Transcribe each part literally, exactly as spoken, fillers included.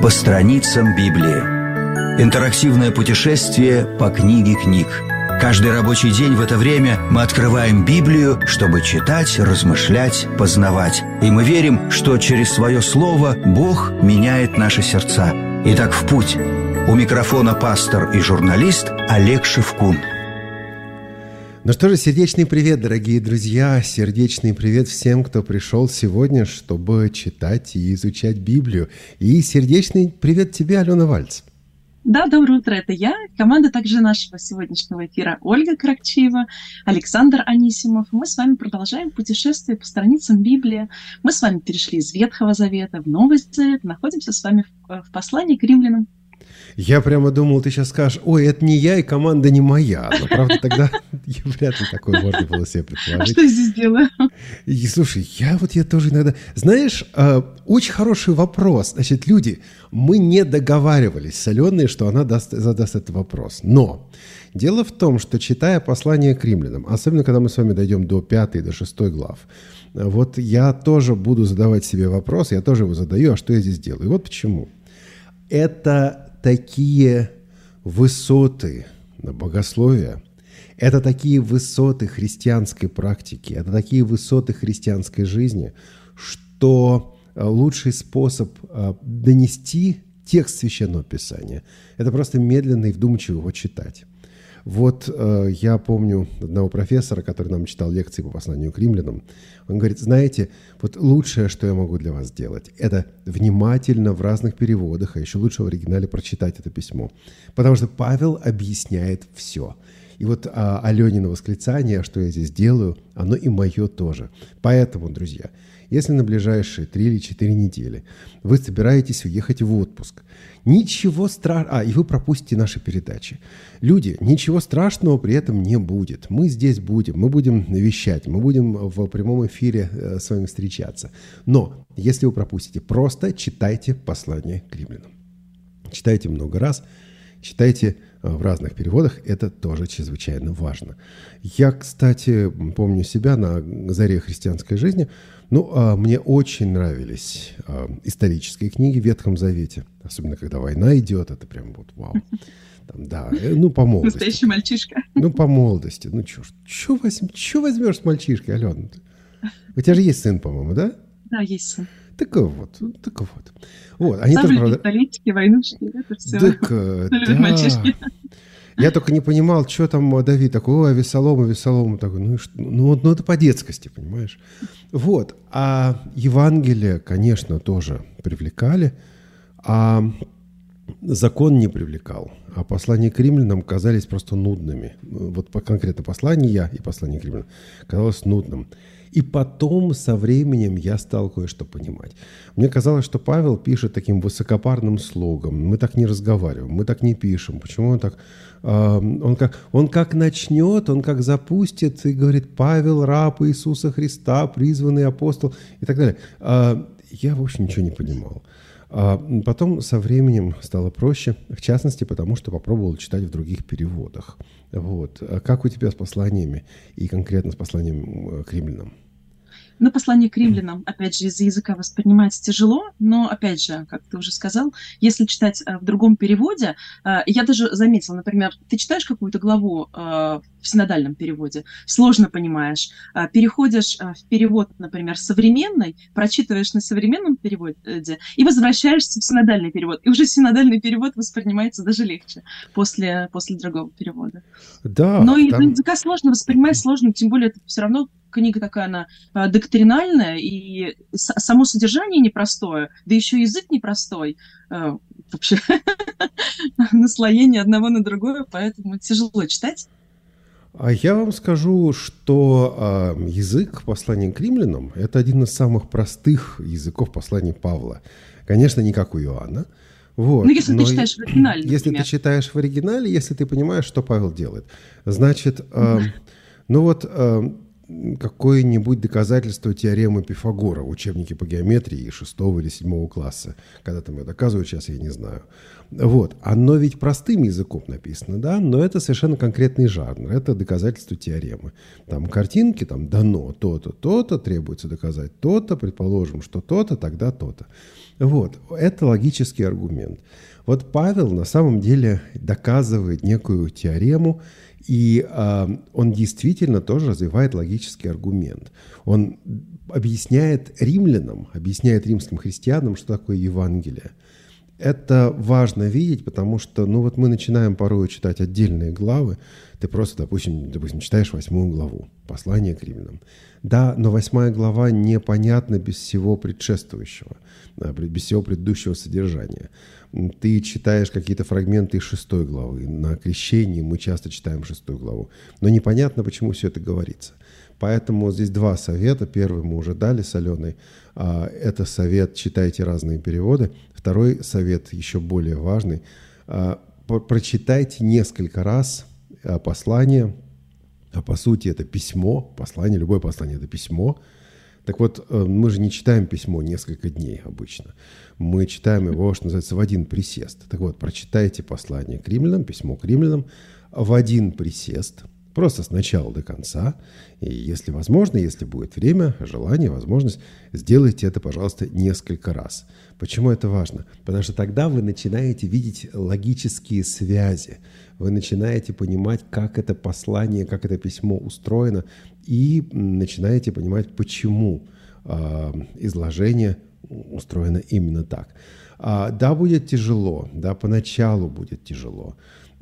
по страницам Библии. Интерактивное путешествие по книге книг. Каждый рабочий день в это время мы открываем Библию, чтобы читать, размышлять, познавать. И мы верим, что через свое слово Бог меняет наши сердца. Итак, в путь. У микрофона пастор и журналист Олег Шевкун. Ну что же, сердечный привет, дорогие друзья, сердечный привет всем, кто пришел сегодня, чтобы читать и изучать Библию. И сердечный привет тебе, Алена Вальц. Да, доброе утро, это я. Команда также нашего сегодняшнего эфира Ольга Кракчиева, Александр Анисимов. Мы с вами продолжаем путешествие по страницам Библии. Мы с вами перешли из Ветхого Завета в Новый Завет, находимся с вами в, в послании к римлянам. Я прямо думал, ты сейчас скажешь: ой, это не я, и команда не моя. Но, правда, тогда вряд ли такое можно было себе предположить. А что я здесь делаю? И, слушай, я вот я тоже иногда... Знаешь, э, очень хороший вопрос. Значит, люди, мы не договаривались с Аленой, что она даст, задаст этот вопрос. Но дело в том, что, читая послание к римлянам, особенно когда мы с вами дойдем до пятой, до шестой глав, вот я тоже буду задавать себе вопрос, я тоже его задаю, а что я здесь делаю? И вот почему. Это... такие высоты богословия, это такие высоты христианской практики, это такие высоты христианской жизни, что лучший способ донести текст Священного Писания – это просто медленно и вдумчиво его читать. Вот э, я помню одного профессора, который нам читал лекции по посланию к римлянам. Он говорит: знаете, вот лучшее, что я могу для вас сделать, это внимательно в разных переводах, а еще лучше в оригинале прочитать это письмо. Потому что Павел объясняет все. И вот а, Аленина восклицание, что я здесь делаю, оно и мое тоже. Поэтому, друзья, если на ближайшие три или четыре недели вы собираетесь уехать в отпуск, ничего страшного... А, и вы пропустите наши передачи. Люди, ничего страшного при этом не будет. Мы здесь будем, мы будем вещать, мы будем в прямом эфире э, с вами встречаться. Но, если вы пропустите, просто читайте послание к римлянам. Читайте много раз, читайте в разных переводах, это тоже чрезвычайно важно. Я, кстати, помню себя на заре христианской жизни. Ну, а мне очень нравились а, исторические книги в Ветхом Завете. Особенно, когда война идет, это прям вот вау. Там, да, ну, по молодости. Настоящий мальчишка. Ну, по молодости. Ну, что чё возьм, чё возьмешь с мальчишкой, Алена? У тебя же есть сын, по-моему, да? Да, есть сын. Так вот, так вот. Вот, они Самые тоже, правда... политики, войнушки, это все. Так, да. Мальчишки. Я только не понимал, что там Давид такой: ой, Авессалом, Авессалом. Такой, ну, ну, ну, это по детскости, понимаешь? Вот. А Евангелие, конечно, тоже привлекали, а закон не привлекал. А послания к римлянам казались просто нудными. Вот конкретно послание и послание к римлянам казалось нудным. И потом, со временем, я стал кое-что понимать. Мне казалось, что Павел пишет таким высокопарным слогом. Мы так не разговариваем, мы так не пишем. Почему он так... Э, он, как, он как начнет, он как запустит и говорит: Павел, раб Иисуса Христа, призванный апостол и так далее. Э, я, в общем, ничего не понимал. А потом со временем стало проще, в частности, потому что попробовал читать в других переводах. Вот. А как у тебя с посланиями и конкретно с посланием к римлянам? Ну, послание к римлянам, опять же, из-за языка воспринимается тяжело, но, опять же, как ты уже сказал, если читать в другом переводе, я даже заметила, например, ты читаешь какую-то главу в синодальном переводе, сложно понимаешь, переходишь в перевод, например, современный, прочитываешь на современном переводе и возвращаешься в синодальный перевод, и уже синодальный перевод воспринимается даже легче после, после другого перевода. Да, но и там... языка сложно воспринимать, сложно, тем более это все равно книга такая, она э, доктринальная, и с- само содержание непростое, да еще язык непростой. Э, вообще, наслоение одного на другое, поэтому тяжело читать. А я вам скажу, что э, язык послания к римлянам – это один из самых простых языков посланий Павла. Конечно, не как у Иоанна. Вот. Ну, если но ты читаешь в оригинале, Если например. ты читаешь в оригинале, если ты понимаешь, что Павел делает. Значит, э, ну вот... Э, какое-нибудь доказательство теоремы Пифагора в учебнике по геометрии шестого или седьмого класса. Когда там ее доказывают, сейчас я не знаю. Вот. Оно ведь простым языком написано, да, но это совершенно конкретный жанр. Это доказательство теоремы. Там картинки, там дано то-то, то-то, требуется доказать то-то, предположим, что то-то, тогда то-то. Вот, это логический аргумент. Вот Павел на самом деле доказывает некую теорему, и э, он действительно тоже развивает логический аргумент. Он объясняет римлянам, объясняет римским христианам, что такое Евангелие. Это важно видеть, потому что, ну вот мы начинаем порой читать отдельные главы. Ты просто, допустим, допустим, читаешь восьмую главу, послание к римлянам. Да, но восьмая глава непонятна без всего предшествующего, без всего предыдущего содержания. Ты читаешь какие-то фрагменты из шестой главы. На крещении мы часто читаем шестую главу. Но непонятно, почему все это говорится. Поэтому здесь два совета. Первый мы уже дали с Аленой. Это совет «Читайте разные переводы». Второй совет, еще более важный. Прочитайте несколько раз послание. А по сути это письмо. Послание, любое послание – это письмо. Так вот, мы же не читаем письмо несколько дней обычно. Мы читаем его, что называется, в один присест. Так вот, прочитайте послание к римлянам, письмо к римлянам в один присест. Просто с начала до конца. И если возможно, если будет время, желание, возможность, сделайте это, пожалуйста, несколько раз. Почему это важно? Потому что тогда вы начинаете видеть логические связи. Вы начинаете понимать, как это послание, как это письмо устроено. И начинаете понимать, почему э, изложение устроено именно так. А, да, будет тяжело. Да, поначалу будет тяжело.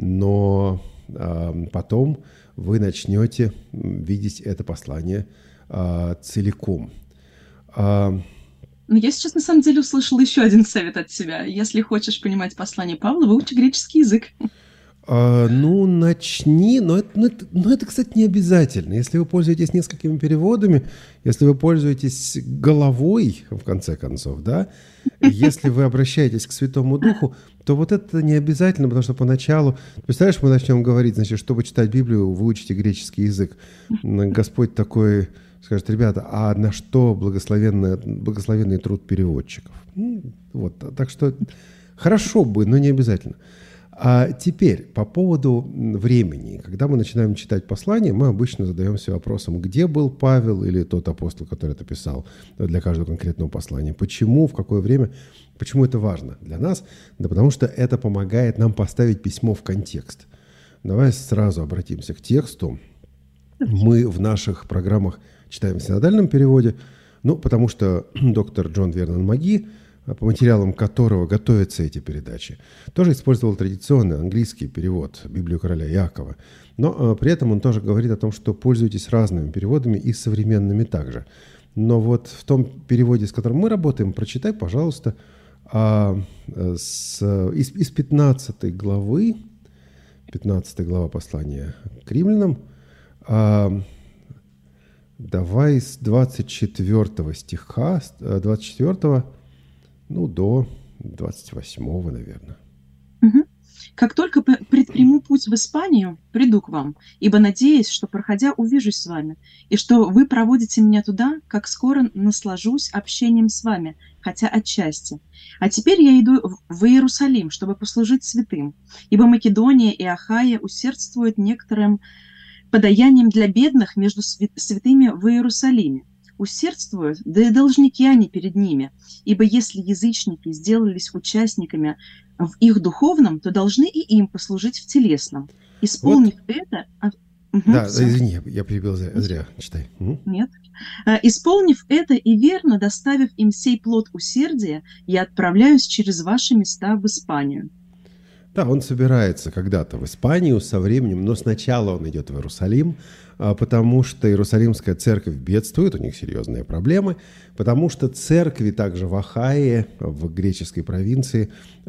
Но э, потом вы начнете видеть это послание а, целиком. А... Но я сейчас на самом деле услышала еще один совет от себя. Если хочешь понимать послание Павла, выучи греческий язык. А, ну, начни, но это, но, это, но это, кстати, не обязательно. Если вы пользуетесь несколькими переводами, если вы пользуетесь головой, в конце концов, да, если вы обращаетесь к Святому Духу, то вот это не обязательно, потому что поначалу, представляешь, мы начнем говорить, значит, чтобы читать Библию, выучите греческий язык. Господь такой скажет: ребята, а на что благословенный, благословенный труд переводчиков? Ну, вот, так что хорошо бы, но не обязательно. А теперь по поводу времени. Когда мы начинаем читать послание, мы обычно задаемся вопросом, где был Павел или тот апостол, который это писал для каждого конкретного послания. Почему, в какое время, почему это важно для нас? Да потому что это помогает нам поставить письмо в контекст. Давай сразу обратимся к тексту. Мы в наших программах читаем в синодальном переводе, ну, потому что доктор Джон Вернон Маги, по материалам которого готовятся эти передачи, тоже использовал традиционный английский перевод Библию короля Иакова. Но э, при этом он тоже говорит о том, что пользуйтесь разными переводами и современными также. Но вот в том переводе, с которым мы работаем, прочитай, пожалуйста, э, с, из, из пятнадцатой главы, пятнадцатая глава послания к римлянам, э, давай с двадцать четвёртого стиха, двадцать четвёртого, ну, до двадцать восьмого, наверное. Угу. «Как только предприму путь в Испанию, приду к вам, ибо надеюсь, что, проходя, увижусь с вами, и что вы проводите меня туда, как скоро наслажусь общением с вами, хотя отчасти. А теперь я иду в Иерусалим, чтобы послужить святым, ибо Македония и Ахая усердствуют некоторым подаянием для бедных между святыми в Иерусалиме. Усердствуют, да и должники они перед ними, ибо если язычники сделались участниками в их духовном, то должны и им послужить в телесном. Исполнив вот. это... Угу, да, все. извини, я перебил зря, зря. Читай. Угу. Нет. «Исполнив это и верно доставив им сей плод усердия, я отправляюсь через ваши места в Испанию». Да, он собирается когда-то в Испанию со временем, но сначала он идет в Иерусалим, потому что Иерусалимская церковь бедствует, у них серьезные проблемы, потому что церкви также в Ахае, в греческой провинции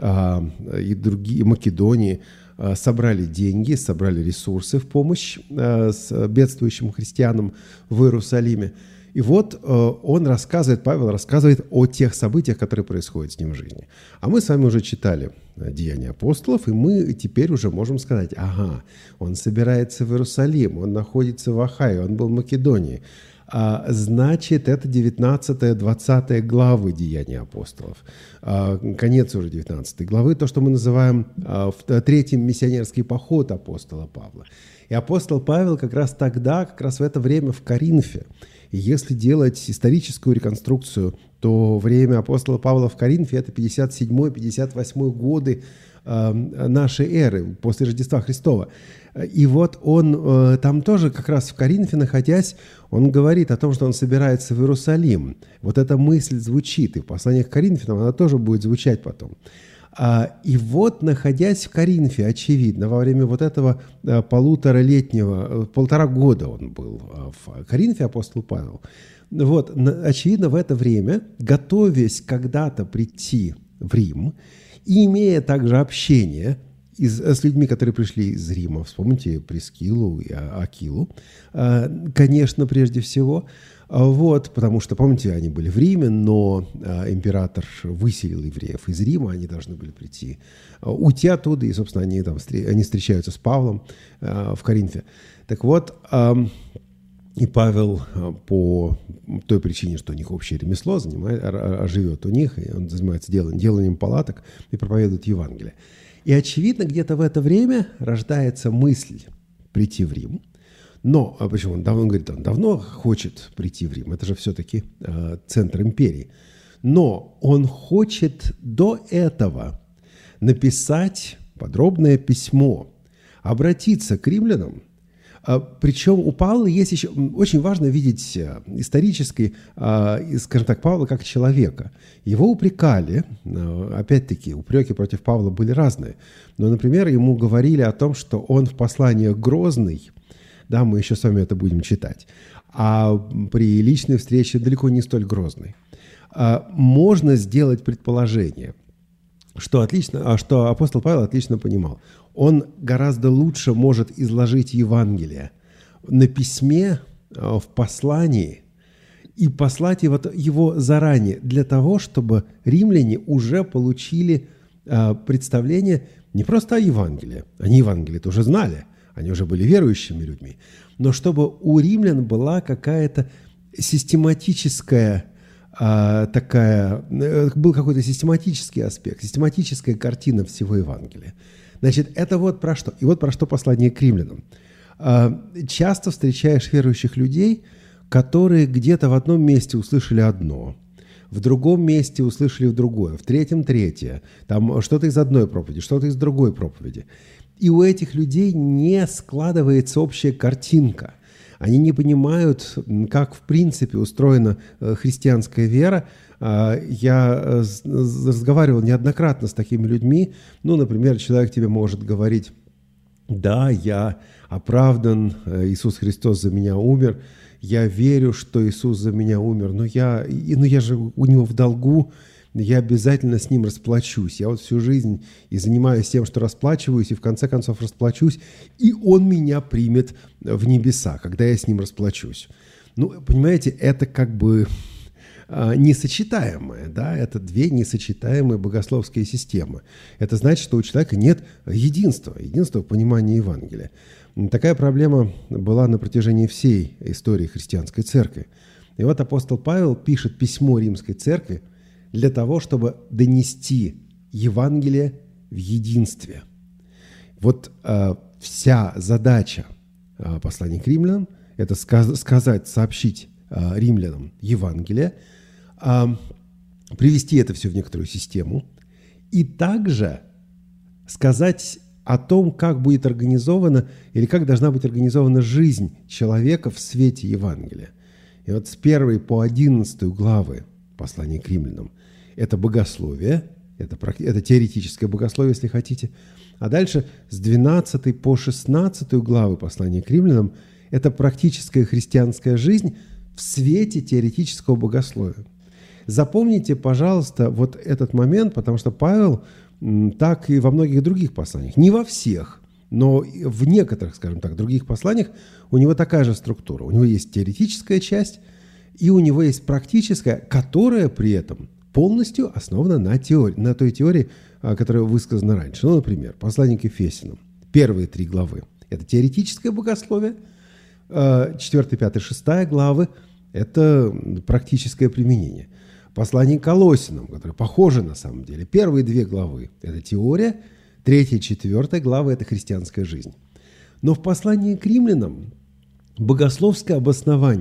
и другие, Македонии собрали деньги, собрали ресурсы в помощь бедствующим христианам в Иерусалиме. И вот э, он рассказывает, Павел рассказывает о тех событиях, которые происходят с ним в жизни. А мы с вами уже читали «Деяния апостолов», и мы теперь уже можем сказать: ага, он собирается в Иерусалим, он находится в Ахае, он был в Македонии. А, значит, это девятнадцатая-двадцатая главы «Деяний апостолов». А, конец уже девятнадцатой главы, то, что мы называем а, в, третьим миссионерский поход апостола Павла. И апостол Павел как раз тогда, как раз в это время в Коринфе. И если делать историческую реконструкцию, то время апостола Павла в Коринфе – это пятьдесят седьмой — пятьдесят восьмой годы э, нашей эры, после Рождества Христова. И вот он э, там тоже как раз в Коринфе, находясь, он говорит о том, что он собирается в Иерусалим. Вот эта мысль звучит, и в посланиях к Коринфянам она тоже будет звучать потом. А, и вот, находясь в Коринфе, очевидно, во время вот этого а, полуторалетнего, полтора года он был а, в Коринфе, апостол Павел, вот, на, очевидно, в это время, готовясь когда-то прийти в Рим, и имея также общение из, с людьми, которые пришли из Рима, вспомните Прискилу и Акилу, а, конечно, прежде всего, вот, потому что, помните, они были в Риме, но а, император выселил евреев из Рима, они должны были прийти, а, уйти оттуда, и, собственно, они, там, они встречаются с Павлом а, в Коринфе. Так вот, а, и Павел а, по той причине, что у них общее ремесло, занимает, а, а живет у них, и он занимается деланием, деланием палаток и проповедует Евангелие. И, очевидно, где-то в это время рождается мысль прийти в Рим. Но, а почему? Он давно, он говорит, он давно хочет прийти в Рим. Это же все-таки э, центр империи. Но он хочет до этого написать подробное письмо, обратиться к римлянам. А, причем у Павла есть еще... Очень важно видеть исторически, а, скажем так, Павла как человека. Его упрекали, опять-таки, упреки против Павла были разные. Но, например, ему говорили о том, что он в посланиях грозный. Да, мы еще с вами это будем читать. А при личной встрече далеко не столь грозной. А, можно сделать предположение, что, отлично, что апостол Павел отлично понимал. Он гораздо лучше может изложить Евангелие на письме, в послании, и послать его, его заранее, для того, чтобы римляне уже получили а, представление не просто о Евангелии. Они Евангелие-то уже знали, они уже были верующими людьми, но чтобы у римлян была какая-то систематическая а, такая, был какой-то систематический аспект, систематическая картина всего Евангелия. Значит, это вот про что. И вот про что послание к римлянам. А, часто встречаешь верующих людей, которые где-то в одном месте услышали одно, в другом месте услышали другое, в третьем – третье, там что-то из одной проповеди, что-то из другой проповеди. И у этих людей не складывается общая картинка. Они не понимают, как в принципе устроена христианская вера. Я разговаривал неоднократно с такими людьми. Ну, например, человек тебе может говорить: да, я оправдан, Иисус Христос за меня умер, я верю, что Иисус за меня умер, но я, но я же у Него в долгу, я обязательно с Ним расплачусь. Я вот всю жизнь и занимаюсь тем, что расплачиваюсь, и в конце концов расплачусь, и Он меня примет в небеса, когда я с Ним расплачусь. Ну, понимаете, это как бы а, несочетаемое, да, это две несочетаемые богословские системы. Это значит, что у человека нет единства, единства в понимании Евангелия. Такая проблема была на протяжении всей истории христианской церкви. И вот апостол Павел пишет письмо римской церкви для того, чтобы донести Евангелие в единстве. Вот э, вся задача э, послания к римлянам – это сказ- сказать, сообщить э, римлянам Евангелие, э, привести это все в некоторую систему и также сказать о том, как будет организована или как должна быть организована жизнь человека в свете Евангелия. И вот с первой по одиннадцатую главы послания к римлянам это богословие, это, это теоретическое богословие, если хотите. А дальше с двенадцатой по шестнадцатую главы послания к римлянам это практическая христианская жизнь в свете теоретического богословия. Запомните, пожалуйста, вот этот момент, потому что Павел так и во многих других посланиях, не во всех, но в некоторых, скажем так, других посланиях у него такая же структура. У него есть теоретическая часть, и у него есть практическая, которая при этом полностью основана на, теории, на той теории, которая высказана раньше. Ну, например, послание к Ефесянам, первые три главы – это теоретическое богословие, четвёртая, пятая, шестая главы – это практическое применение. Послание к Колоссянам, которое похоже на самом деле, первые две главы – это теория, третья, четвертая главы – это христианская жизнь. Но в послании к римлянам богословское обоснование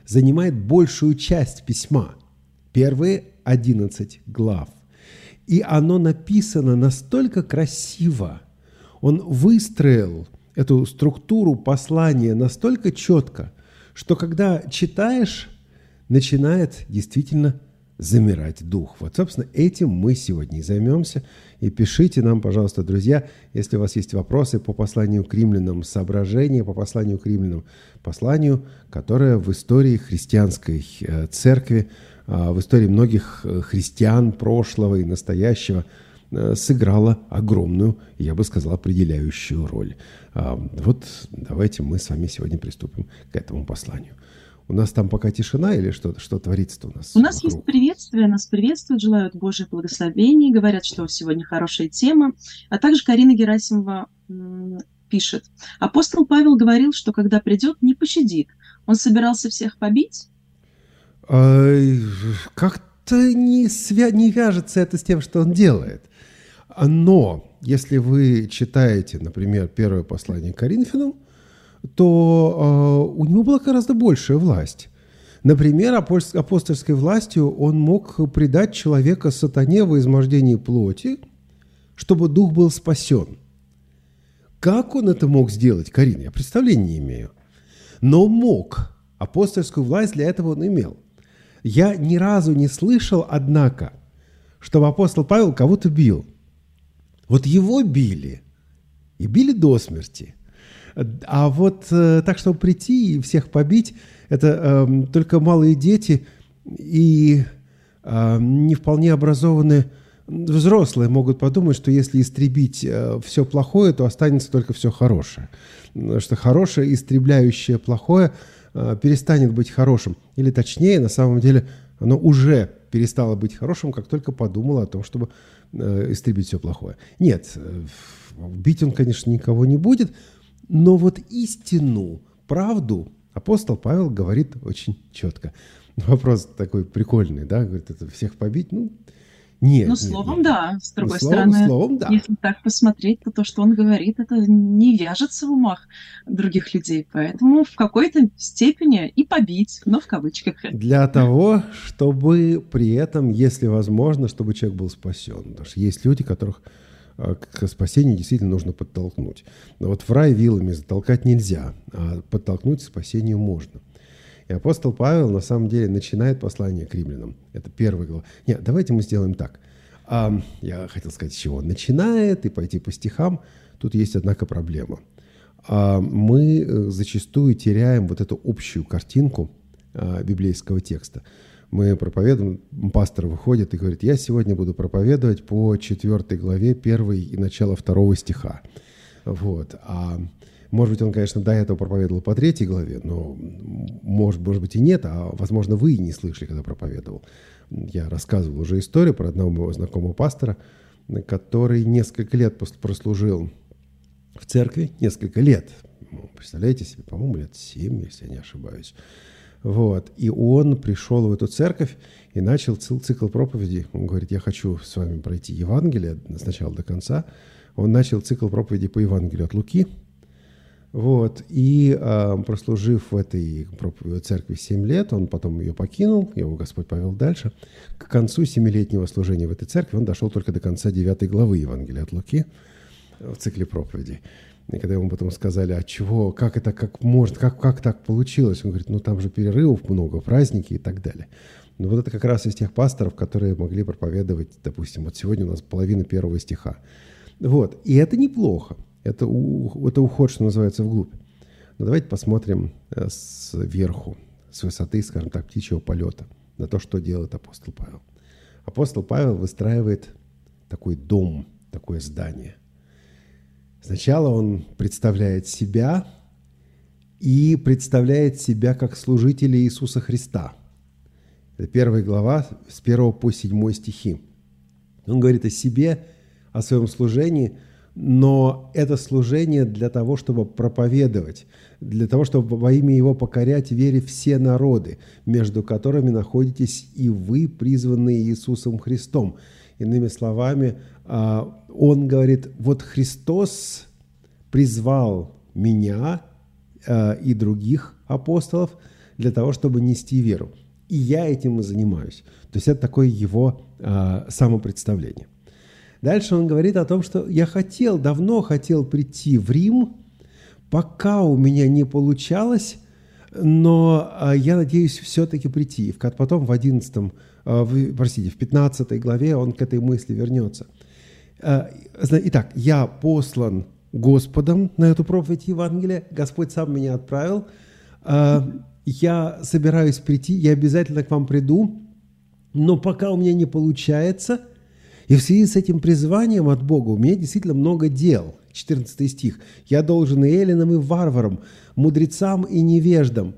занимает большую часть письма, первые одиннадцать глав. И оно написано настолько красиво, он выстроил эту структуру послания настолько четко, что когда читаешь, начинает действительно замирать дух. Вот, собственно, этим мы сегодня и займемся. И пишите нам, пожалуйста, друзья, если у вас есть вопросы по посланию к римлянам, соображения по посланию к римлянам, посланию, которое в истории христианской церкви, в истории многих христиан прошлого и настоящего сыграло огромную, я бы сказал, определяющую роль. Вот давайте мы с вами сегодня приступим к этому посланию. У нас там пока тишина или что, что творится-то у нас? У нас вокруг? есть приветствие, нас приветствуют, желают Божьих благословений, говорят, что сегодня хорошая тема. А также Карина Герасимова м, пишет. Апостол Павел говорил, что когда придет, не пощадит. Он собирался всех побить? А, как-то не, свя- не вяжется это с тем, что он делает. Но если вы читаете, например, первое послание к Коринфянам, то э, у него была гораздо большая власть. Например, апостольской властью он мог предать человека сатане во измождении плоти, чтобы дух был спасен. Как он это мог сделать, Карина, я представления не имею. Но мог. Апостольскую власть для этого он имел. Я ни разу не слышал, однако, чтобы апостол Павел кого-то бил. Вот его били, и били до смерти. А вот э, так, чтобы прийти и всех побить, это э, только малые дети и э, не вполне образованные взрослые могут подумать, что если истребить э, все плохое, то останется только все хорошее. Что хорошее, истребляющее плохое, э, перестанет быть хорошим. Или точнее, на самом деле, оно уже перестало быть хорошим, как только подумало о том, чтобы э, истребить все плохое. Нет, э, бить он, конечно, никого не будет. Но вот истину, правду апостол Павел говорит очень четко. Вопрос такой прикольный, да? Говорит, это всех побить? Ну, нет. Ну, нет, словом, нет. да. С другой ну, словом, стороны, словом, да. если так посмотреть, то то, что он говорит, это не вяжется в умах других людей. Поэтому в какой-то степени и побить, но в кавычках. Для того, чтобы при этом, если возможно, чтобы человек был спасен. Потому что есть люди, которых к спасению действительно нужно подтолкнуть. Но вот в рай вилами затолкать нельзя, а подтолкнуть к спасению можно. И апостол Павел на самом деле начинает послание к римлянам. Это первая глава. Нет, давайте мы сделаем так. А, я хотел сказать, с чего он начинает и пойти по стихам. Тут есть, однако, проблема. А, мы зачастую теряем вот эту общую картинку а, библейского текста. Мы проповедуем, пастор выходит и говорит, я сегодня буду проповедовать по четвертой главе первой и начала второго стиха. Вот. А может быть, он, конечно, до этого проповедовал по третьей главе, но может, может быть и нет, а возможно, вы и не слышали, когда проповедовал. Я рассказывал уже историю про одного моего знакомого пастора, который несколько лет прослужил в церкви, несколько лет, представляете себе, по-моему, лет семь, если я не ошибаюсь. Вот. И он пришел в эту церковь и начал цикл проповедей. Он говорит, я хочу с вами пройти Евангелие с начала до конца. Он начал цикл проповедей по Евангелию от Луки. Вот. И э, прослужив в этой церкви семь лет, он потом ее покинул, его Господь повел дальше. К концу семилетнего служения в этой церкви он дошел только до конца девятой главы Евангелия от Луки в цикле проповедей. И когда ему потом сказали, а чего, как это, как может, как, как так получилось? Он говорит, ну там же перерывов много, праздники и так далее. Но вот это как раз из тех пасторов, которые могли проповедовать, допустим, вот сегодня у нас половина первого стиха. Вот, и это неплохо, это, у, это уход, что называется, вглубь. Но давайте посмотрим сверху, с высоты, скажем так, птичьего полета, на то, что делает апостол Павел. Апостол Павел выстраивает такой дом, такое здание. Сначала он представляет себя и представляет себя как служителя Иисуса Христа. Это первая глава с первого по седьмой стихи. Он говорит о себе, о своем служении, но это служение для того, чтобы проповедовать, для того, чтобы во имя Его покорять вере все народы, между которыми находитесь и вы, призванные Иисусом Христом. Иными словами, он говорит, вот Христос призвал меня и других апостолов для того, чтобы нести веру. И я этим и занимаюсь. То есть это такое его а, самопредставление. Дальше он говорит о том, что я хотел, давно хотел прийти в Рим, пока у меня не получалось, но а, я надеюсь все-таки прийти. И потом в одиннадцатом, а, в, простите, в пятнадцатой главе он к этой мысли вернется. А, итак, я послан Господом на эту проповедь Евангелия. Господь сам меня отправил. А, я собираюсь прийти, я обязательно к вам приду, но пока у меня не получается, и в связи с этим призванием от Бога у меня действительно много дел. четырнадцатый стих. «Я должен и эллинам, и варварам, мудрецам и невеждам».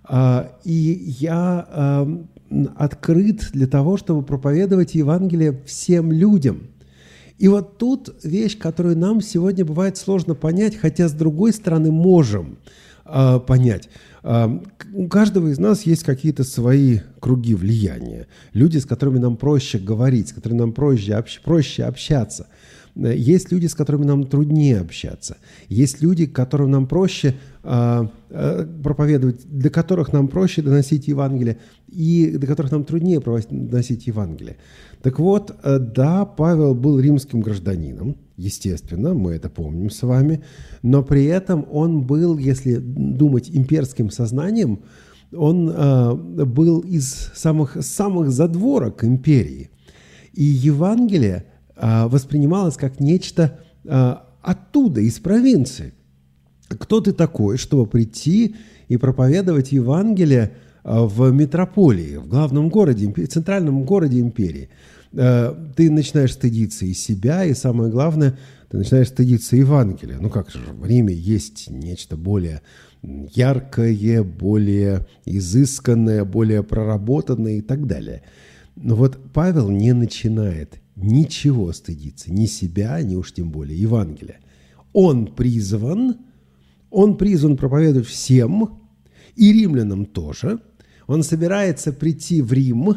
И я открыт для того, чтобы проповедовать Евангелие всем людям. И вот тут вещь, которую нам сегодня бывает сложно понять, хотя с другой стороны можем понять. У каждого из нас есть какие-то свои круги влияния. Люди, с которыми нам проще говорить, с которыми нам проще, общ, проще общаться. Есть люди, с которыми нам труднее общаться. Есть люди, которым нам проще а, а, проповедовать, для которых нам проще доносить Евангелие, и для которых нам труднее доносить Евангелие. Так вот, да, Павел был римским гражданином, естественно, мы это помним с вами, но при этом он был, если думать имперским сознанием, он а, был из самых, самых задворок империи. И Евангелие воспринималось как нечто а, оттуда, из провинции. Кто ты такой, чтобы прийти и проповедовать Евангелие а, в метрополии, в главном городе, в центральном городе империи? А, ты начинаешь стыдиться и себя, и самое главное, ты начинаешь стыдиться Евангелия. Ну как же, в Риме есть нечто более яркое, более изысканное, более проработанное и так далее. Но вот Павел не начинает ничего стыдиться, ни себя, ни уж тем более Евангелия. Он призван, он призван проповедовать всем, и римлянам тоже. Он собирается прийти в Рим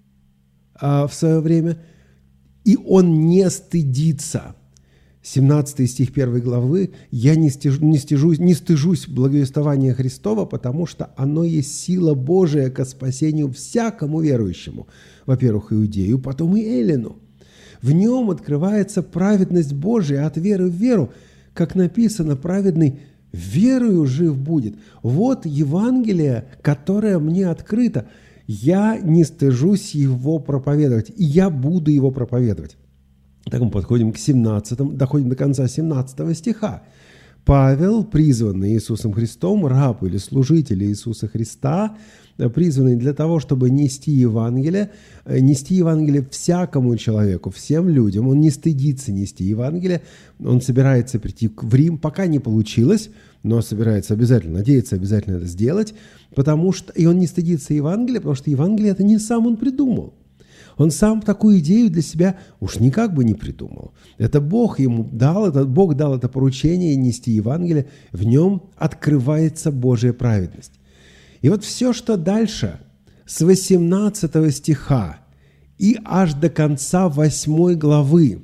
а, в свое время, и он не стыдится. семнадцатый стих первой главы. «Я не, стяж, не, стяжусь, не стыжусь благовествования Христова, потому что оно есть сила Божия ко спасению всякому верующему». Во-первых, иудею, потом и эллину. В нем открывается праведность Божия от веры в веру. Как написано, праведный верою жив будет. Вот Евангелие, которое мне открыто. Я не стыжусь его проповедовать, и я буду его проповедовать. Так мы подходим к семнадцатому, доходим до конца семнадцатого стиха. Павел, призванный Иисусом Христом, раб или служитель Иисуса Христа, призванный для того, чтобы нести Евангелие, нести Евангелие всякому человеку, всем людям. Он не стыдится нести Евангелие, он собирается прийти в Рим, пока не получилось, но собирается обязательно, надеется обязательно это сделать, потому что, и он не стыдится Евангелия, потому что Евангелие это не сам он придумал. Он сам такую идею для себя уж никак бы не придумал. Это Бог ему дал, это Бог дал это поручение нести Евангелие, в нем открывается Божья праведность. И вот все, что дальше, с восемнадцатого стиха и аж до конца восьмой главы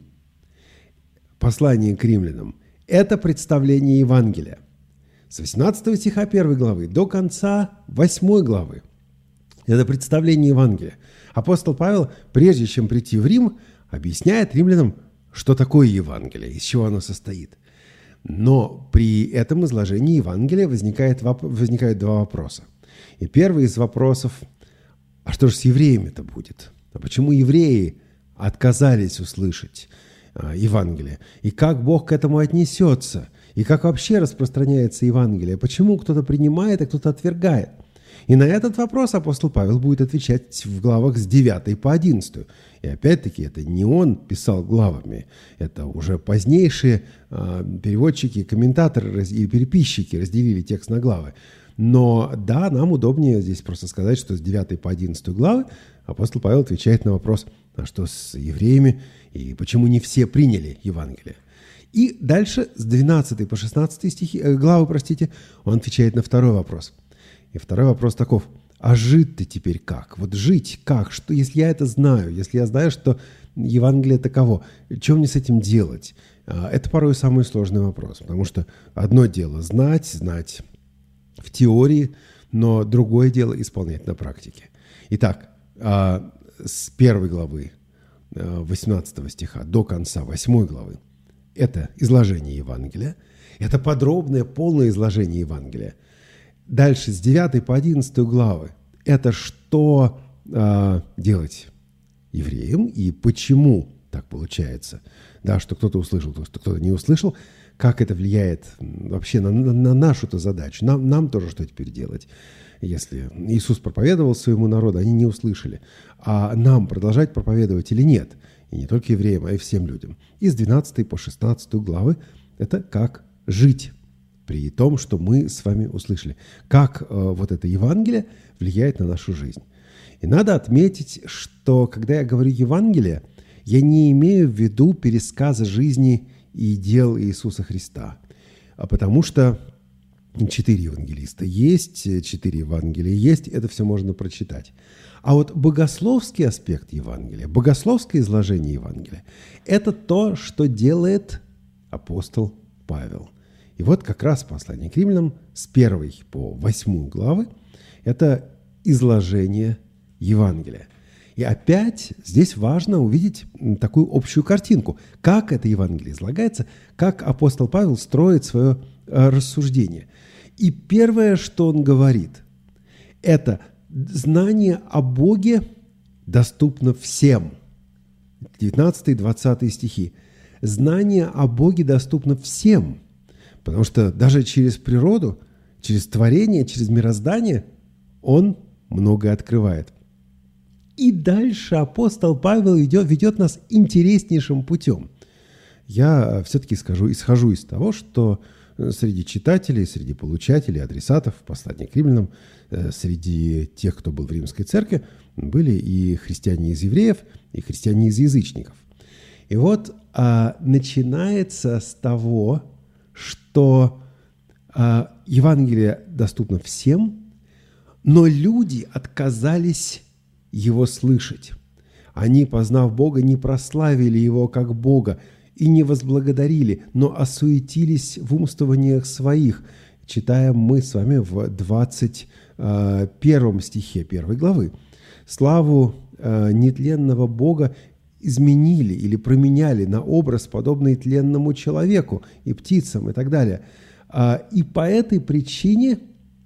послания к римлянам, это представление Евангелия. С восемнадцатого стиха первой главы до конца восьмой главы это представление Евангелия. Апостол Павел, прежде чем прийти в Рим, объясняет римлянам, что такое Евангелие, из чего оно состоит. Но при этом изложении Евангелия возникает, возникают два вопроса. И первый из вопросов, а что же с евреями-то будет? А почему евреи отказались услышать а, Евангелие? И как Бог к этому отнесется? И как вообще распространяется Евангелие? Почему кто-то принимает, а кто-то отвергает? И на этот вопрос апостол Павел будет отвечать в главах с девятой по одиннадцатую. И опять-таки это не он писал главами, это уже позднейшие э, переводчики, комментаторы и переписчики разделили текст на главы. Но да, нам удобнее здесь просто сказать, что с девятой по одиннадцатую главы апостол Павел отвечает на вопрос, а что с евреями и почему не все приняли Евангелие. И дальше с двенадцатой по шестнадцатой стихи, э, главы, простите, он отвечает на второй вопрос. И второй вопрос таков, а жить-то теперь как? Вот жить как? Что, если я это знаю, если я знаю, что Евангелие таково, что мне с этим делать? Это порой самый сложный вопрос, потому что одно дело знать, знать в теории, Но другое дело исполнять на практике. Итак, с первой главы восемнадцатого стиха до конца восьмой главы это изложение Евангелия, это подробное, полное изложение Евангелия. Дальше с девятой по одиннадцатую главы это что а, делать евреям и почему так получается, да, что кто-то услышал, что кто-то не услышал, как это влияет вообще на, на, на нашу-то задачу. Нам, нам тоже что теперь делать, если Иисус проповедовал своему народу, они не услышали, а нам продолжать проповедовать или нет, и не только евреям, а и всем людям. И с двенадцатой по шестнадцатую главы это как жить при том, что мы с вами услышали, как э, вот это Евангелие влияет на нашу жизнь. И надо отметить, что когда я говорю Евангелие, я не имею в виду пересказа жизни и дел Иисуса Христа, а потому что четыре евангелиста есть, четыре Евангелия есть, это все можно прочитать. А вот богословский аспект Евангелия, богословское изложение Евангелия – это то, что делает апостол Павел. И вот как раз послание к римлянам с первой по восьмую главы – это изложение Евангелия. И опять здесь важно увидеть такую общую картинку, как это Евангелие излагается, как апостол Павел строит свое рассуждение. И первое, что он говорит, это знание о Боге доступно всем. девятнадцатый-двадцатый стихи. Знание о Боге доступно всем, потому что даже через природу, через творение, через мироздание он многое открывает. И дальше апостол Павел ведет, ведет нас интереснейшим путем. Я все-таки скажу, исхожу из того, что среди читателей, среди получателей, адресатов послания к римлянам, среди тех, кто был в римской церкви, были и христиане из евреев, и христиане из язычников. И вот а, начинается с того, что а, Евангелие доступно всем, но люди отказались его слышать. Они, познав Бога, не прославили Его как Бога и не возблагодарили, но осуетились в умствованиях своих. Читаем мы с вами в двадцать первом стихе первой главы. «Славу нетленного Бога изменили или променяли на образ, подобный тленному человеку и птицам» и так далее. И по этой причине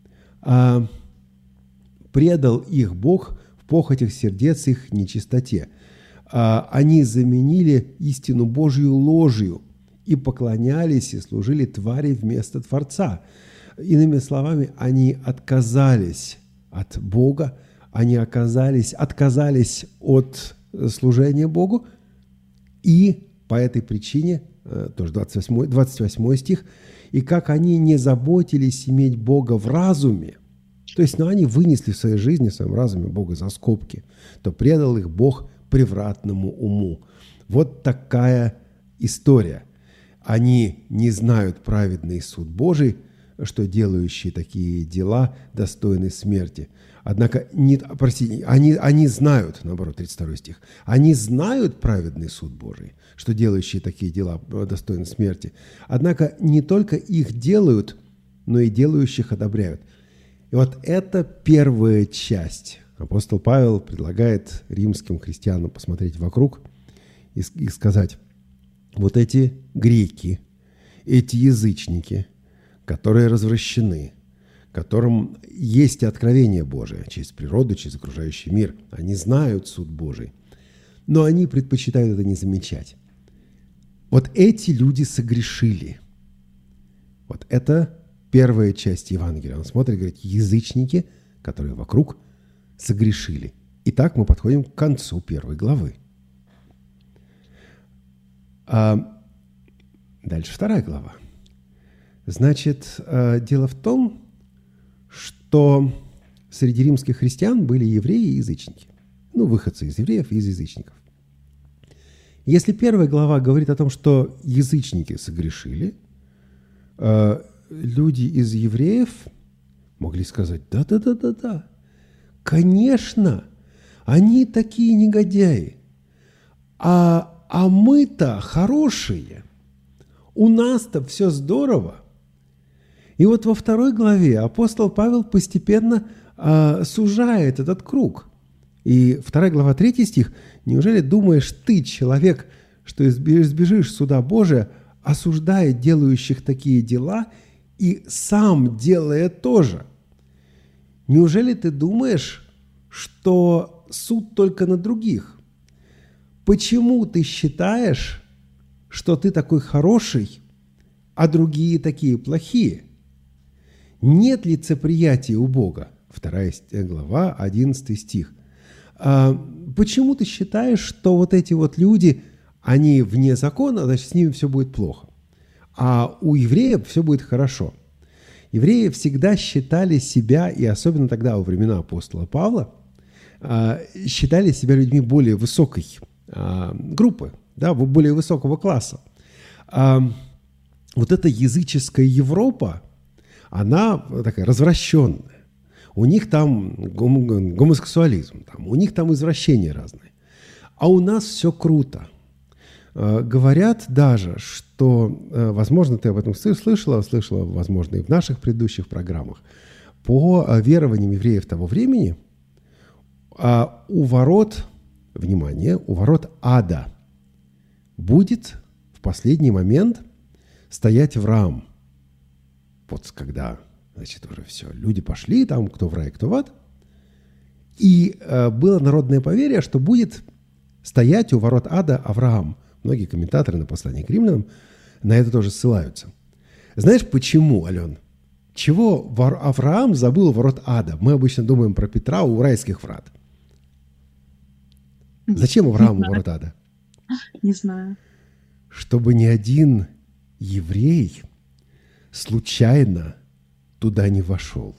предал их Бог в похотях сердец их нечистоте. Они заменили истину Божью ложью и поклонялись и служили твари вместо Творца. Иными словами, они отказались от Бога, они оказались, отказались от служения Богу, и по этой причине, тоже двадцать восьмой, двадцать восьмой стих, и как они не заботились иметь Бога в разуме, то есть, ну, они вынесли в своей жизни, в своем разуме Бога за скобки, то предал их Бог превратному уму. Вот такая история. Они не знают праведный суд Божий, что делающие такие дела достойны смерти. Однако, не, простите, они, они знают, наоборот, тридцать второй стих, они знают праведный суд Божий, что делающие такие дела достойны смерти. Однако не только их делают, но и делающих одобряют. И вот это первая часть. Апостол Павел предлагает римским христианам посмотреть вокруг и, и сказать, вот эти греки, эти язычники, которые развращены, которым есть откровение Божие через природу, через окружающий мир, они знают суд Божий, но они предпочитают это не замечать. Вот эти люди согрешили. Вот это первая часть Евангелия. Он смотрит и говорит, язычники, которые вокруг, согрешили. Итак, мы подходим к концу первой главы. А дальше вторая глава. Значит, дело в том, что среди римских христиан были евреи и язычники. Ну, выходцы из евреев и из язычников. Если первая глава говорит о том, что язычники согрешили, люди из евреев могли сказать, да-да-да-да-да, конечно, они такие негодяи, а, а мы-то хорошие, у нас-то все здорово. И вот во второй главе апостол Павел постепенно э, сужает этот круг. И вторая глава, третий стих. «Неужели думаешь ты, человек, что избежишь суда Божия, осуждая делающих такие дела и сам делая тоже? Неужели ты думаешь, что суд только на других? Почему ты считаешь, что ты такой хороший, а другие такие плохие? Нет лицеприятия у Бога?» Вторая глава, одиннадцатый стих. А почему ты считаешь, что вот эти вот люди, они вне закона, значит, с ними все будет плохо, а у евреев все будет хорошо? Евреи всегда считали себя, и особенно тогда, во времена апостола Павла, считали себя людьми более высокой группы, да, более высокого класса. Вот эта языческая Европа, она такая развращенная. У них там гом- гомосексуализм, там, у них там извращения разные. А у нас все круто. Э, говорят даже, что, э, возможно, ты об этом слышала, слышала, возможно, и в наших предыдущих программах, по э, верованиям евреев того времени, э, у ворот, внимание, у ворот ада будет в последний момент стоять Авраам. Вот когда... Значит, уже все, люди пошли, там кто в рай, кто в ад. И э, было народное поверье, что будет стоять у ворот ада Авраам. Многие комментаторы на послании к римлянам на это тоже ссылаются. Знаешь, почему, Ален? Чего Вар- Авраам забыл ворот ада? Мы обычно думаем про Петра у райских врат. Зачем Аврааму ворот ада? Не знаю. Чтобы ни один еврей случайно туда не вошел.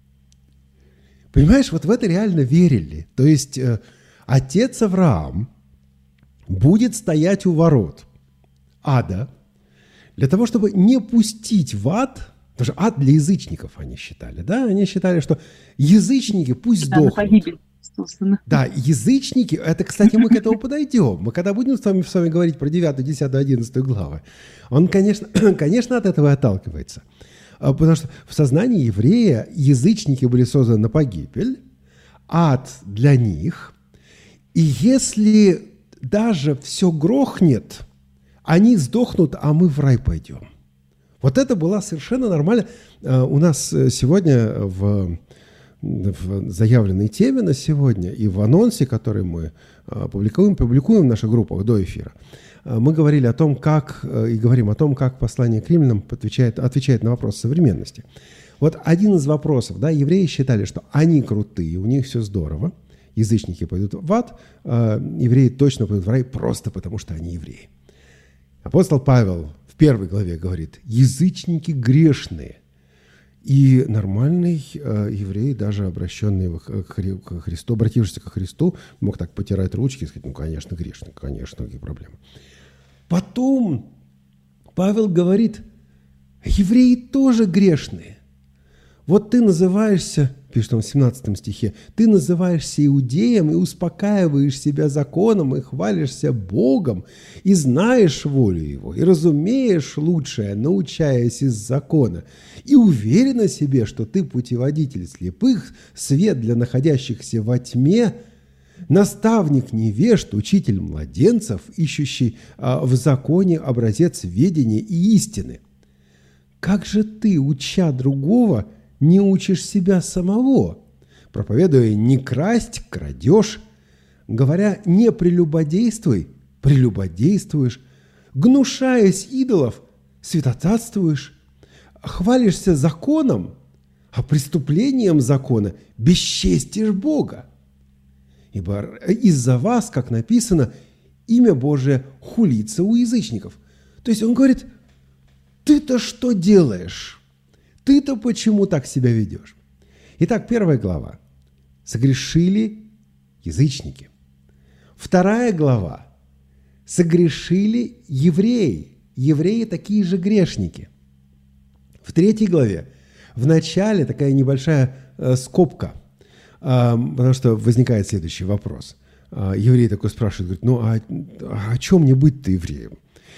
Понимаешь, вот в это реально верили. То есть э, отец Авраам будет стоять у ворот ада для того, чтобы не пустить в ад, потому что ад для язычников они считали, да? Они считали, что язычники пусть Да, на сдохнут. погибель, собственно. Да, язычники, это, кстати, мы к этому подойдем. Мы когда будем с вами, с вами говорить про девятую, десятую, одиннадцатую главы, он, конечно, конечно, от этого и отталкивается. Потому что в сознании еврея язычники были созданы на погибель, ад для них. И если даже все грохнет, они сдохнут, а мы в рай пойдем. Вот это была совершенно нормально. У нас сегодня в, в заявленной теме на сегодня и в анонсе, который мы публикуем, публикуем в наших группах до эфира, мы говорили о том, как, и говорим о том, как послание к римлянам отвечает, отвечает на вопрос современности. Вот один из вопросов, да, евреи считали, что они крутые, у них все здорово, язычники пойдут в ад, а евреи точно пойдут в рай просто потому, что они евреи. Апостол Павел в первой главе говорит: язычники грешные. И нормальный э, еврей, даже обращенный к, Хри, к Христу, обратившийся к Христу, мог так потирать ручки и сказать: ну, конечно, грешный, конечно, какие проблемы. Потом Павел говорит: евреи тоже грешные. Вот ты называешься, пишет он в семнадцатом стихе, ты называешься иудеем и успокаиваешь себя законом, и хвалишься Богом, и знаешь волю Его, и разумеешь лучшее, научаясь из закона, и уверен о себе, что ты путеводитель слепых, свет для находящихся во тьме, наставник невежд, учитель младенцев, ищущий а, в законе образец ведения и истины. Как же ты, уча другого, не учишь себя самого, проповедуя «не красть, крадешь», говоря «не прелюбодействуй», прелюбодействуешь, гнушаясь идолов, святотатствуешь, хвалишься законом, а преступлением закона бесчестишь Бога. Ибо из-за вас, как написано, имя Божие хулится у язычников. То есть он говорит: ты-то что делаешь? Ты-то почему так себя ведешь? Итак, первая глава. Согрешили язычники. Вторая глава. Согрешили евреи. Евреи такие же грешники. В третьей главе в начале такая небольшая э, скобка, э, потому что возникает следующий вопрос. Э, еврей такой спрашивает, говорит: ну а, а о чем мне быть-то евреем?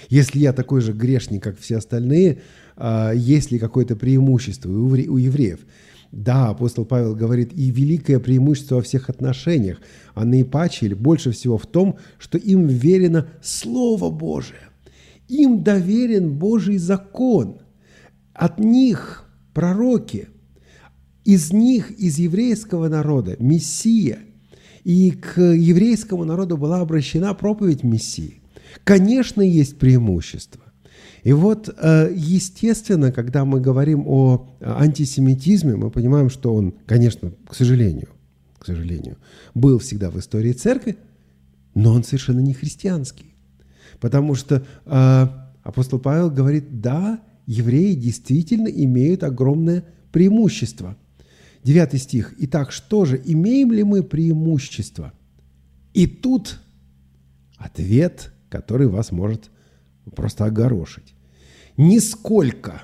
Если я такой же грешник, как все остальные, есть ли какое-то преимущество у евреев? Да, апостол Павел говорит, и великое преимущество во всех отношениях, а наипаче или больше всего в том, что им верено Слово Божие. Им доверен Божий закон. От них пророки, из них, из еврейского народа, Мессия. И к еврейскому народу была обращена проповедь Мессии. Конечно, есть преимущество. И вот, естественно, когда мы говорим о антисемитизме, мы понимаем, что он, конечно, к сожалению, к сожалению, был всегда в истории церкви, но он совершенно не христианский. Потому что апостол Павел говорит, да, евреи действительно имеют огромное преимущество. Девятый стих. Итак, что же, имеем ли мы преимущество? И тут ответ, который вас может просто огорошить. Нисколько.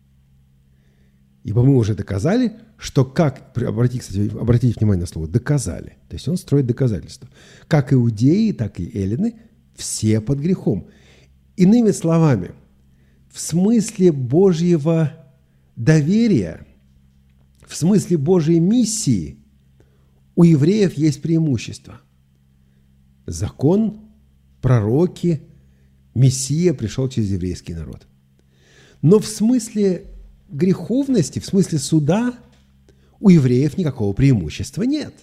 Ибо мы уже доказали, что как... Обратите, кстати, обратите внимание на слово «доказали». То есть он строит доказательства. Как иудеи, так и эллины, все под грехом. Иными словами, в смысле Божьего доверия, в смысле Божьей миссии у евреев есть преимущество. Закон, пророки, Мессия пришел через еврейский народ. Но в смысле греховности, в смысле суда у евреев никакого преимущества нет.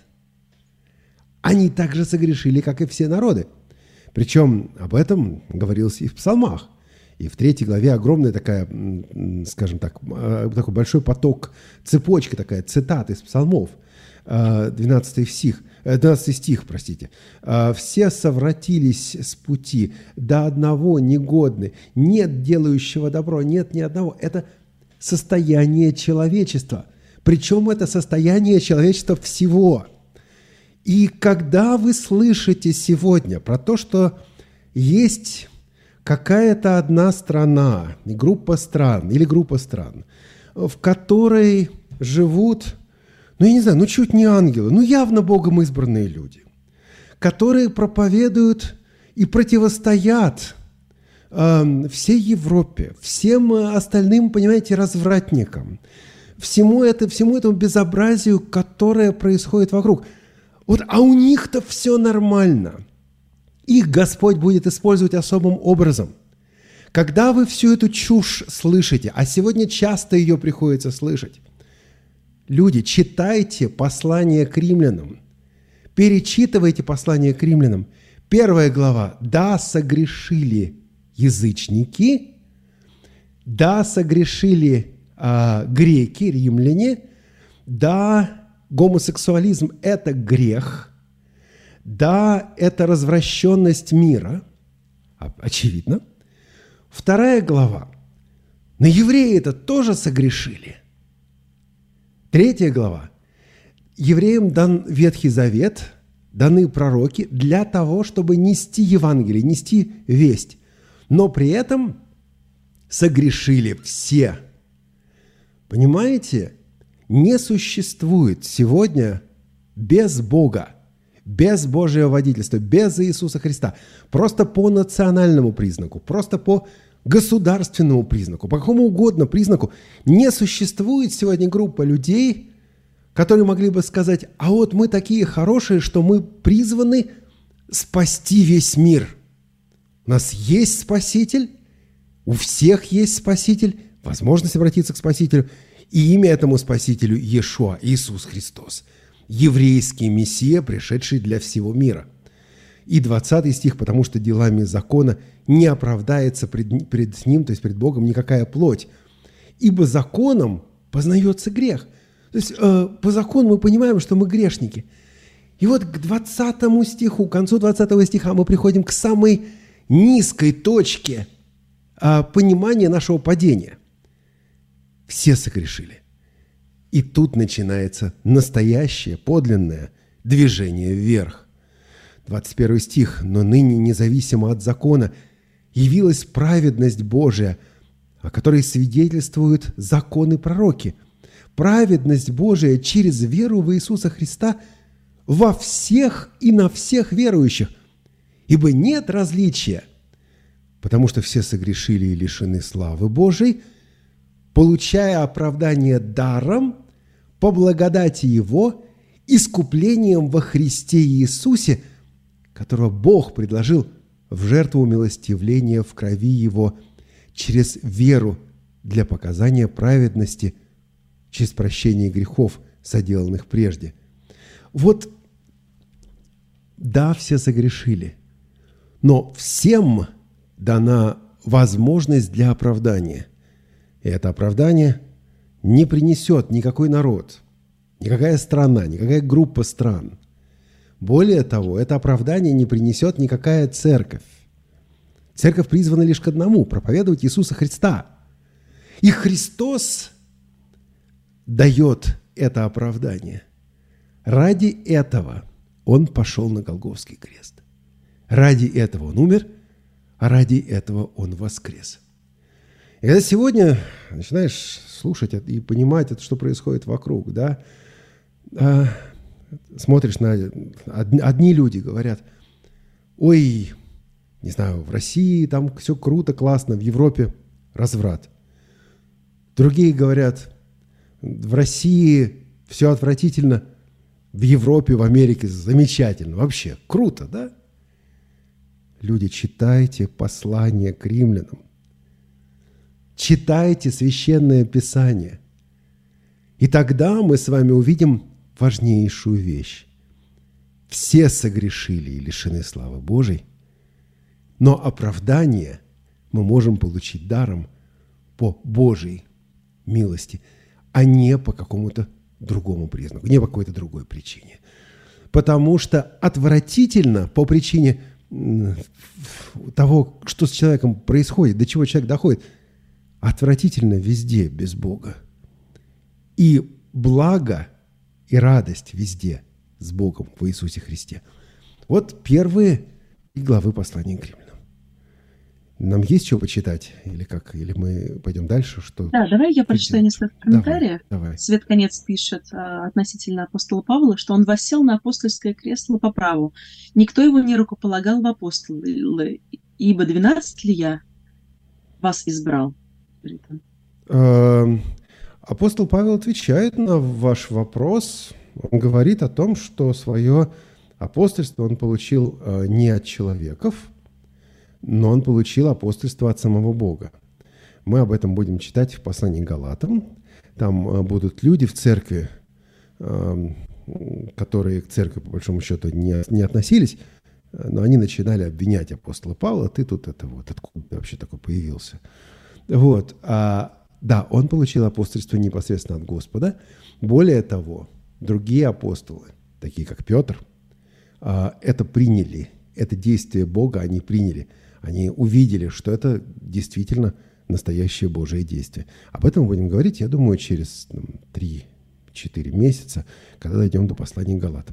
Они также согрешили, как и все народы. Причем об этом говорилось и в псалмах. И в третьей главе огромная такая, скажем так, такой большой поток, цепочка такая, цитат из псалмов. двенадцатый стих, двенадцатый стих, простите. «Все совратились с пути, до одного негодны, нет делающего добро, нет ни одного». Это состояние человечества. Причем это состояние человечества всего. И когда вы слышите сегодня про то, что есть какая-то одна страна, группа стран или группа стран, в которой живут, ну, я не знаю, ну, чуть не ангелы, ну, явно Богом избранные люди, которые проповедуют и противостоят э, всей Европе, всем остальным, понимаете, развратникам, всему, это, всему этому безобразию, которое происходит вокруг. Вот, а у них-то все нормально. Их Господь будет использовать особым образом. Когда вы всю эту чушь слышите, а сегодня часто ее приходится слышать, люди, читайте послание к римлянам, перечитывайте послание к римлянам. Первая глава. «Да, согрешили язычники, да, согрешили э, греки, римляне, да, гомосексуализм – это грех, да, это развращенность мира». Очевидно. Вторая глава. На евреи это тоже согрешили. Третья глава. Евреям дан Ветхий Завет, даны пророки для того, чтобы нести Евангелие, нести весть. Но при этом согрешили все. Понимаете? Не существует сегодня без Бога, без Божьего водительства, без Иисуса Христа, просто по национальному признаку, просто по государственному признаку, по какому угодно признаку, не существует сегодня группа людей, которые могли бы сказать, а вот мы такие хорошие, что мы призваны спасти весь мир. У нас есть Спаситель, у всех есть Спаситель, возможность обратиться к Спасителю, и имя этому Спасителю Иешуа, Иисус Христос, еврейский Мессия, пришедший для всего мира. И двадцатый стих, потому что делами закона не оправдается пред, пред Ним, то есть пред Богом, никакая плоть. Ибо законом познается грех. То есть э, по закону мы понимаем, что мы грешники. И вот к двадцатому стиху, к концу двадцатого стиха мы приходим к самой низкой точке э, понимания нашего падения. Все согрешили. И тут начинается настоящее, подлинное движение вверх. двадцать первый стих. «Но ныне, независимо от закона, явилась праведность Божия, о которой свидетельствуют законы и пророки. Праведность Божия через веру в Иисуса Христа во всех и на всех верующих. Ибо нет различия». потому что все согрешили и лишены славы Божией, получая оправдание даром по благодати Его, искуплением во Христе Иисусе, которого Бог предложил в жертву умилостивления в крови Его через веру для показания праведности, через прощение грехов, соделанных прежде. Вот, да, все согрешили, но всем дана возможность для оправдания. И это оправдание не принесет никакой народ, никакая страна, никакая группа стран. Более того, это оправдание не принесет никакая церковь. Церковь призвана лишь к одному – проповедовать Иисуса Христа. И Христос дает это оправдание. Ради этого Он пошел на Голгофский крест. Ради этого Он умер, а ради этого Он воскрес. И когда сегодня начинаешь слушать и понимать, это, что происходит вокруг, да, смотришь на... Одни люди говорят: ой, не знаю, в России там все круто, классно, в Европе разврат. Другие говорят: в России все отвратительно, в Европе, в Америке замечательно. Вообще круто, да? Люди, читайте послание к римлянам. Читайте Священное Писание. И тогда мы с вами увидим важнейшую вещь. Все согрешили и лишены славы Божией, но оправдание мы можем получить даром по Божьей милости, а не по какому-то другому признаку, не по какой-то другой причине. Потому что отвратительно по причине того, что с человеком происходит, до чего человек доходит, отвратительно везде без Бога. И благо и радость везде с Богом в Иисусе Христе. Вот первые главы послания к римлянам. Нам есть что почитать? Или как? Или мы пойдем дальше? Что? Да, давай я прочитаю несколько комментариев. Давай, давай. Свет Конец пишет а, относительно апостола Павла, что он воссел на апостольское кресло по праву. Никто его не рукополагал в апостолы, ибо двенадцать ли я вас избрал? Апостол Павел отвечает на ваш вопрос. Он говорит о том, что свое апостольство он получил не от человеков, но он получил апостольство от самого Бога. Мы об этом будем читать в послании к Галатам. Там будут люди в церкви, которые к церкви, по большому счету, не, не относились, но они начинали обвинять апостола Павла: ты тут это вот, откуда ты вообще такой появился? Вот. А, да, он получил апостольство непосредственно от Господа. Более того, другие апостолы, такие как Петр, это приняли, это действие Бога они приняли. Они увидели, что это действительно настоящее Божие действие. Об этом мы будем говорить, я думаю, через три-четыре месяца, когда дойдем до послания к Галатам.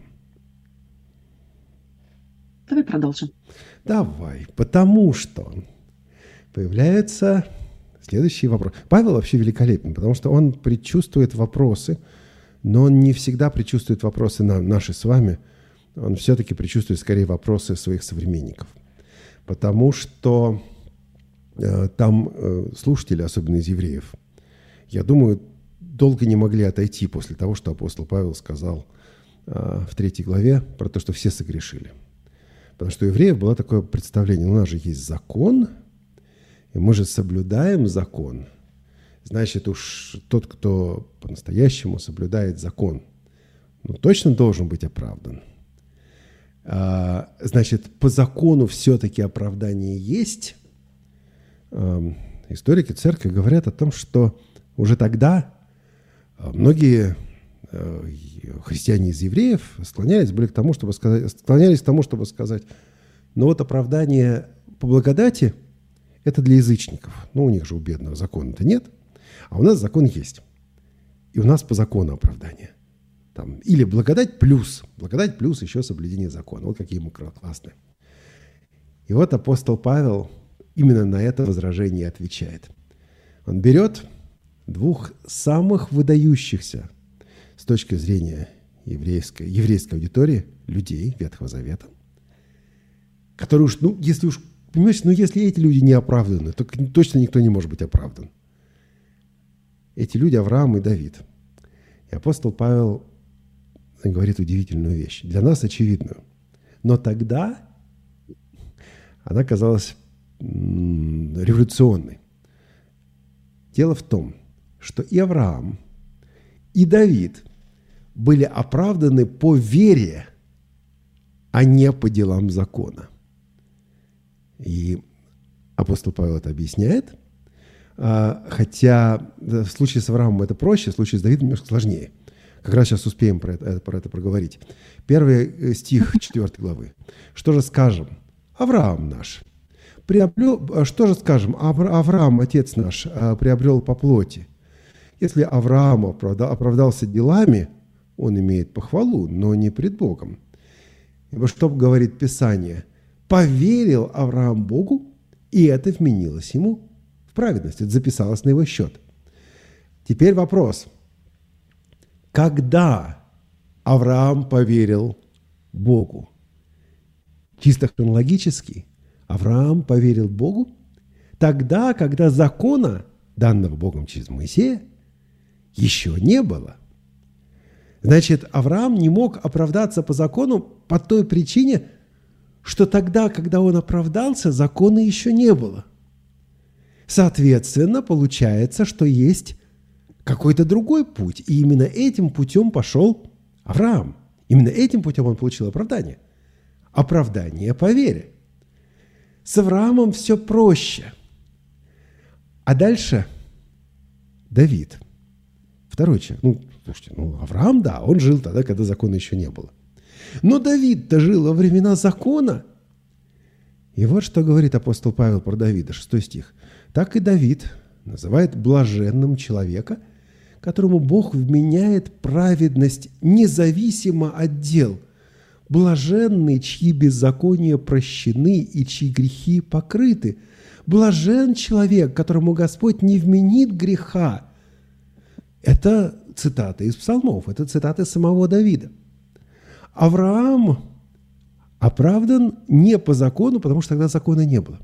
Давай продолжим. Давай, потому что появляется следующий вопрос. Павел вообще великолепен, потому что он предчувствует вопросы, но он не всегда предчувствует вопросы на наши с вами. Он все-таки предчувствует скорее вопросы своих современников. Потому что э, там э, слушатели, особенно из евреев, я думаю, долго не могли отойти после того, что апостол Павел сказал э, в третьей главе про то, что все согрешили. Потому что у евреев было такое представление: у нас же есть закон, и мы же соблюдаем закон. Значит, уж тот, кто по-настоящему соблюдает закон, ну, точно должен быть оправдан. А, значит, по закону все-таки оправдание есть. А, историки церкви говорят о том, что уже тогда многие а, христиане из евреев склонялись были к тому, чтобы сказать, склонялись к тому, чтобы сказать: ну вот оправдание по благодати – это для язычников. Ну, у них же у бедных закона-то нет, а у нас закон есть. И у нас по закону оправдание. Там, или благодать плюс, благодать плюс еще соблюдение закона. Вот какие мы классные. И вот апостол Павел именно на это возражение отвечает. Он берет двух самых выдающихся с точки зрения еврейской, еврейской аудитории людей Ветхого Завета, которые уж, ну, если уж понимаешь, ну если эти люди не оправданы, то точно никто не может быть оправдан. Эти люди Авраам и Давид. И апостол Павел говорит удивительную вещь, для нас очевидную. Но тогда она казалась м- революционной. Дело в том, что и Авраам, и Давид были оправданы по вере, а не по делам закона. И апостол Павел это объясняет, хотя в случае с Авраамом это проще, в случае с Давидом немножко сложнее. Как раз сейчас успеем про это, про это проговорить. Первый стих четвёртой главы. Что же скажем? Авраам наш приобрел, что же скажем? Авраам, отец наш, приобрел по плоти. Если Авраам оправдался делами, он имеет похвалу, но не пред Богом. Ибо что говорит Писание? Поверил Авраам Богу, и это вменилось ему в праведность. Это записалось на его счет. Теперь вопрос. Когда Авраам поверил Богу? Чисто хронологически Авраам поверил Богу тогда, когда закона, данного Богом через Моисея, еще не было. Значит, Авраам не мог оправдаться по закону по той причине, что тогда, когда он оправдался, закона еще не было. Соответственно, получается, что есть какой-то другой путь. И именно этим путем пошел Авраам. Именно этим путем он получил оправдание. Оправдание по вере. С Авраамом все проще. А дальше Давид. Второй человек. Ну, слушайте, ну, Авраам, да, он жил тогда, когда закона еще не было. Но Давид-то жил во времена закона. И вот что говорит апостол Павел про Давида, шестой стих. Так и Давид называет блаженным человека, которому Бог вменяет праведность независимо от дел. Блаженный, чьи беззакония прощены и чьи грехи покрыты. Блажен человек, которому Господь не вменит греха. Это цитата из псалмов, это цитаты самого Давида. Авраам оправдан не по закону, потому что тогда закона не было.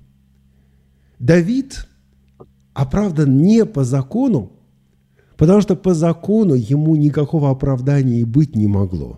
Давид оправдан не по закону, потому что по закону ему никакого оправдания и быть не могло.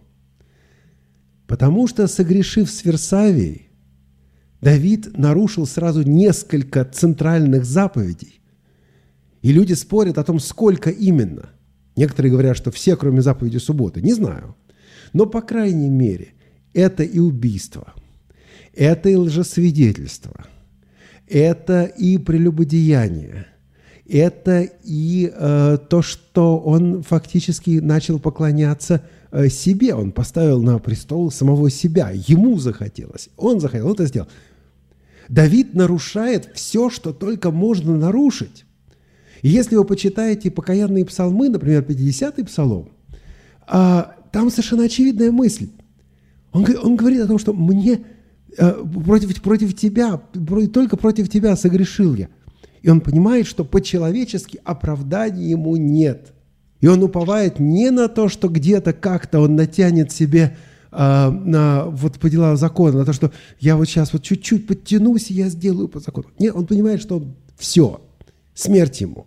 Потому что, согрешив с Версавией, Давид нарушил сразу несколько центральных заповедей. И люди спорят о том, сколько именно. Некоторые говорят, что все, кроме заповеди субботы. Не знаю. Но, по крайней мере, это и убийство, это и лжесвидетельство, это и прелюбодеяние, это и э, то, что он фактически начал поклоняться э, себе. Он поставил на престол самого себя. Ему захотелось. Он захотел, он это сделал. Давид нарушает все, что только можно нарушить. И если вы почитаете покаянные псалмы, например, пятидесятый псалом, э, там совершенно очевидная мысль. Он, он говорит о том, что мне э, против, против тебя, только против тебя согрешил я. И он понимает, что по-человечески оправдания ему нет. И он уповает не на то, что где-то как-то он натянет себе э, на, вот по делам закона, на то, что я вот сейчас вот чуть-чуть подтянусь, и я сделаю по закону. Нет, он понимает, что он, все, смерть ему.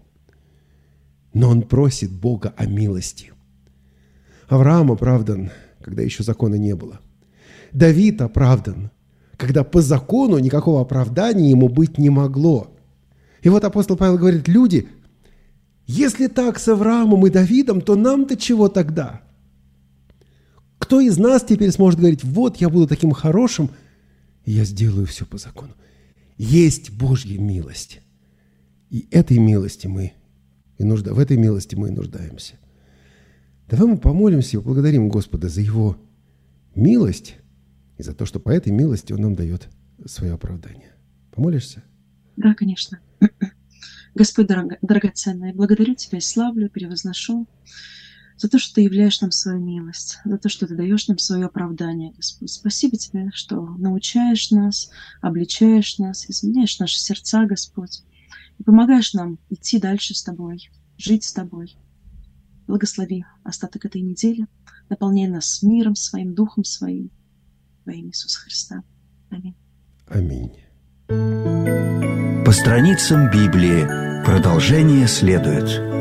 Но он просит Бога о милости. Авраам оправдан, когда еще закона не было. Давид оправдан, когда по закону никакого оправдания ему быть не могло. И вот апостол Павел говорит, люди, если так с Авраамом и Давидом, то нам-то чего тогда? Кто из нас теперь сможет говорить, вот я буду таким хорошим, и я сделаю все по закону? Есть Божья милость. И этой милости мы и нужда, в этой милости мы и нуждаемся. Давай мы помолимся и поблагодарим Господа за Его милость и за то, что по этой милости Он нам дает свое оправдание. Помолишься? Да, конечно. Господь дорого, драгоценный, благодарю Тебя и славлю, перевозношу за то, что Ты являешь нам свою милость, за то, что Ты даешь нам свое оправдание, Господь. Спасибо Тебе, что научаешь нас, обличаешь нас, изменяешь наши сердца, Господь, и помогаешь нам идти дальше с Тобой, жить с Тобой. Благослови остаток этой недели, наполняй нас миром Своим, Духом Своим, во имя Иисуса Христа. Аминь. Аминь. По страницам Библии продолжение следует.